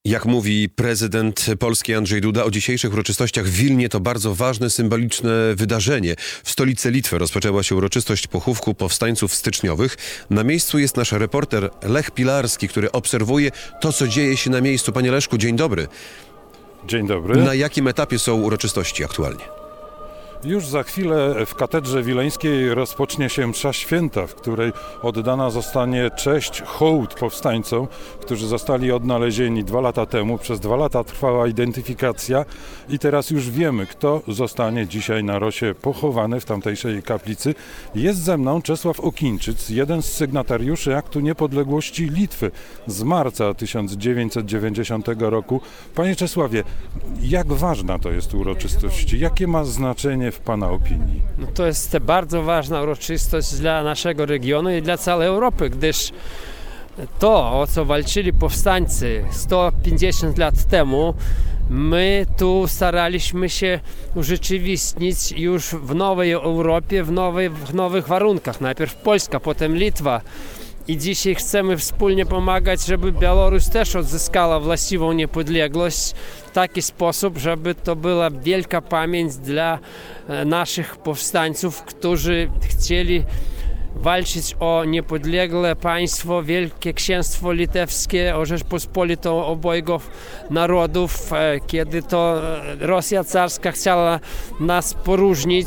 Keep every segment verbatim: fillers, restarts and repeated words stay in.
Jak mówi prezydent Polski Andrzej Duda, o dzisiejszych uroczystościach w Wilnie to bardzo ważne, symboliczne wydarzenie. W stolicy Litwy rozpoczęła się uroczystość pochówku powstańców styczniowych. Na miejscu jest nasz reporter Lech Pilarski, który obserwuje to, co dzieje się na miejscu. Panie Leszku, dzień dobry. Dzień dobry. Na jakim etapie są uroczystości aktualnie? Już za chwilę w katedrze wileńskiej rozpocznie się msza święta, w której oddana zostanie cześć, hołd powstańcom, którzy zostali odnalezieni dwa lata temu. Przez dwa lata trwała identyfikacja i teraz już wiemy, kto zostanie dzisiaj na Rosie pochowany w tamtejszej kaplicy. Jest ze mną Czesław Okińczyc, jeden z sygnatariuszy Aktu Niepodległości Litwy z marca tysiąc dziewięćset dziewięćdziesiątego roku. Panie Czesławie, jak ważna to jest uroczystość? Jakie ma znaczenie w Pana opinii? No to jest bardzo ważna uroczystość dla naszego regionu i dla całej Europy, gdyż to, o co walczyli powstańcy sto pięćdziesiąt lat temu, my tu staraliśmy się urzeczywistnić już w nowej Europie, w, nowej, w nowych warunkach. Najpierw Polska, potem Litwa. I dzisiaj chcemy wspólnie pomagać, żeby Białoruś też odzyskała właściwą niepodległość w taki sposób, żeby to była wielka pamięć dla naszych powstańców, którzy chcieli walczyć o niepodległe państwo, Wielkie Księstwo Litewskie, o Rzeczpospolitą obojgu narodów, kiedy to Rosja carska chciała nas poróżnić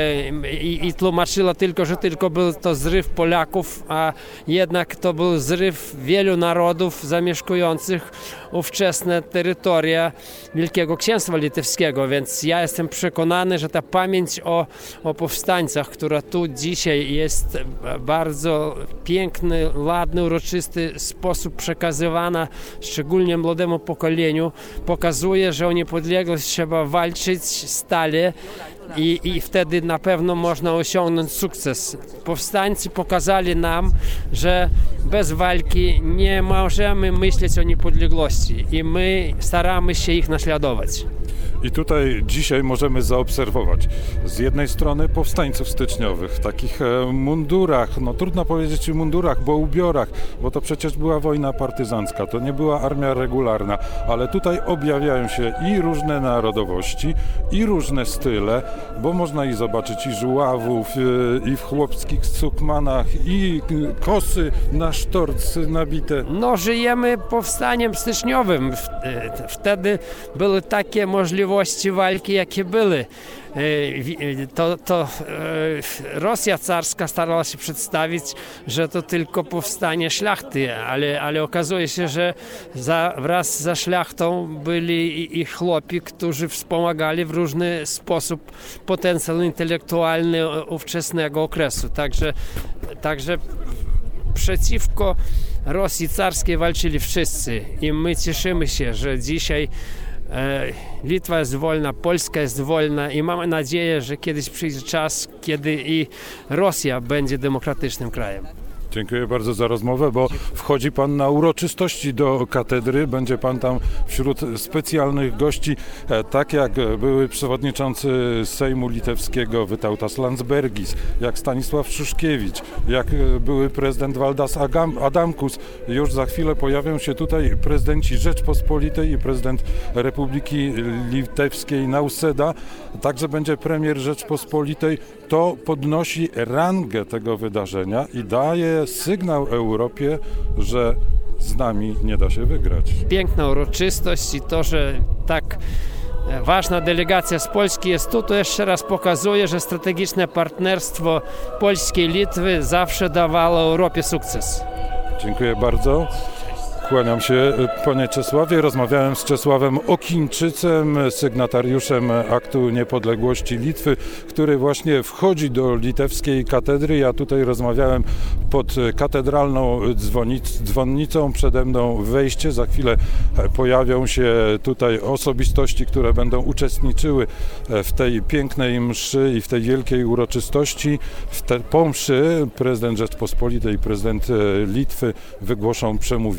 i, i tłumaczyła tylko, że tylko był to zryw Polaków, a jednak to był zryw wielu narodów zamieszkujących ówczesne terytoria Wielkiego Księstwa Litewskiego, więc ja jestem przekonany, że ta pamięć o, o powstańcach, która tu dzisiaj jest bardzo piękny, ładny, uroczysty sposób przekazywana, szczególnie młodemu pokoleniu, pokazuje, że o niepodległość trzeba walczyć stale i, i wtedy na pewno można osiągnąć sukces. Powstańcy pokazali nam, że bez walki nie możemy myśleć o niepodległości i my staramy się ich naśladować. I tutaj dzisiaj możemy zaobserwować z jednej strony powstańców styczniowych w takich mundurach, no trudno powiedzieć o mundurach, bo ubiorach, bo to przecież była wojna partyzancka, to nie była armia regularna, ale tutaj objawiają się i różne narodowości, i różne style, bo można i zobaczyć i żuławów, i w chłopskich sukmanach, i kosy na sztorc nabite. No żyjemy powstaniem styczniowym. Wtedy były takie możliwości walki, jakie były. To, to Rosja carska starała się przedstawić, że to tylko powstanie szlachty, ale, ale okazuje się, że za, wraz ze szlachtą byli i, i chłopi, którzy wspomagali w różny sposób potencjał intelektualny ówczesnego okresu. Także, także przeciwko Rosji carskiej walczyli wszyscy i my cieszymy się, że dzisiaj Litwa jest wolna, Polska jest wolna i mamy nadzieję, że kiedyś przyjdzie czas, kiedy i Rosja będzie demokratycznym krajem. Dziękuję bardzo za rozmowę, bo wchodzi Pan na uroczystości do katedry. Będzie Pan tam wśród specjalnych gości, tak jak były przewodniczący Sejmu Litewskiego Vytautas Landsbergis, jak Stanisław Szuszkiewicz, jak były prezydent Valdas Adamkus. Już za chwilę pojawią się tutaj prezydenci Rzeczpospolitej i prezydent Republiki Litewskiej Nausėda. Także będzie premier Rzeczpospolitej. To podnosi rangę tego wydarzenia i daje sygnał Europie, że z nami nie da się wygrać. Piękna uroczystość i to, że tak ważna delegacja z Polski jest tu, to jeszcze raz pokazuje, że strategiczne partnerstwo Polski i Litwy zawsze dawało Europie sukces. Dziękuję bardzo. Kłaniam się, panie Czesławie. Rozmawiałem z Czesławem Okińczycem, sygnatariuszem Aktu Niepodległości Litwy, który właśnie wchodzi do litewskiej katedry. Ja tutaj rozmawiałem pod katedralną dzwonic, dzwonnicą, przede mną wejście. Za chwilę pojawią się tutaj osobistości, które będą uczestniczyły w tej pięknej mszy i w tej wielkiej uroczystości. W te, po mszy prezydent Rzeczpospolitej i prezydent Litwy wygłoszą przemówienia.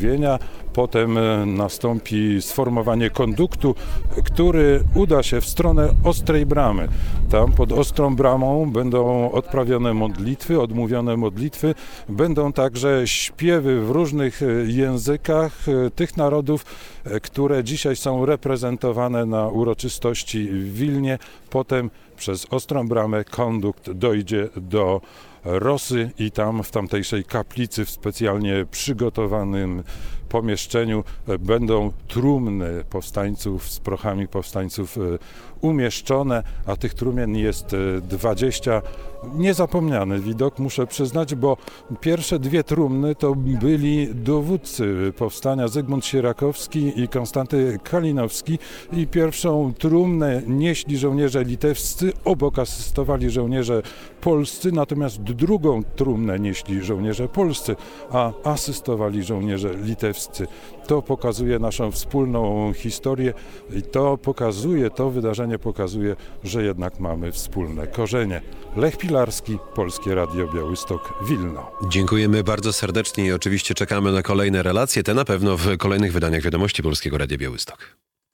potem nastąpi sformowanie konduktu, który uda się w stronę Ostrej Bramy. Tam pod Ostrą Bramą będą odprawione modlitwy, odmówione modlitwy, będą także śpiewy w różnych językach tych narodów, które dzisiaj są reprezentowane na uroczystości w Wilnie. Potem przez Ostrą Bramę kondukt dojdzie do Rosy i tam w tamtejszej kaplicy w specjalnie przygotowanym pomieszczeniu będą trumny powstańców z prochami powstańców umieszczone, a tych trumien jest dwadzieścia. Niezapomniany widok, muszę przyznać, bo pierwsze dwie trumny to byli dowódcy powstania Zygmunt Sierakowski i Konstanty Kalinowski i pierwszą trumnę nieśli żołnierze litewscy, obok asystowali żołnierze polscy, natomiast drugą trumnę nieśli żołnierze polscy, a asystowali żołnierze litewscy. To pokazuje naszą wspólną historię i to pokazuje, to wydarzenie pokazuje, że jednak mamy wspólne korzenie. Lech Pilarski, Polskie Radio Białystok, Wilno. Dziękujemy bardzo serdecznie i oczywiście czekamy na kolejne relacje, te na pewno w kolejnych wydaniach Wiadomości Polskiego Radia Białystok.